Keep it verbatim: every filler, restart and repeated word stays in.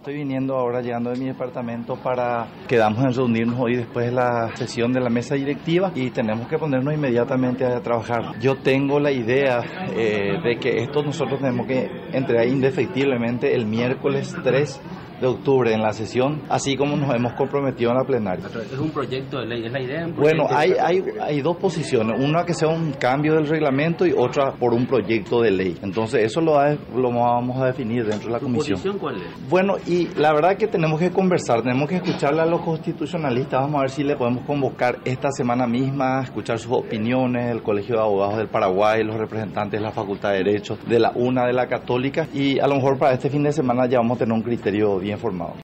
Estoy viniendo ahora, llegando de mi departamento para... Quedamos en reunirnos hoy después de la sesión de la mesa directiva y tenemos que ponernos inmediatamente a trabajar. Yo tengo la idea eh, de que esto nosotros tenemos que entregar indefectiblemente el miércoles tres de octubre en la sesión, así como nos hemos comprometido en la plenaria. ¿Es un proyecto de ley? ¿Es la idea? Bueno, hay, hay, hay dos posiciones, una que sea un cambio del reglamento y otra por un proyecto de ley. Entonces eso lo, ha, lo vamos a definir dentro de la comisión. ¿Tu posición cuál es? Bueno, y la verdad que tenemos que conversar, tenemos que escucharle a los constitucionalistas, vamos a ver si le podemos convocar esta semana misma, escuchar sus opiniones, el Colegio de Abogados del Paraguay, los representantes de la Facultad de Derecho, de la UNA, de la Católica, y a lo mejor para este fin de semana ya vamos a tener un criterio bien formado.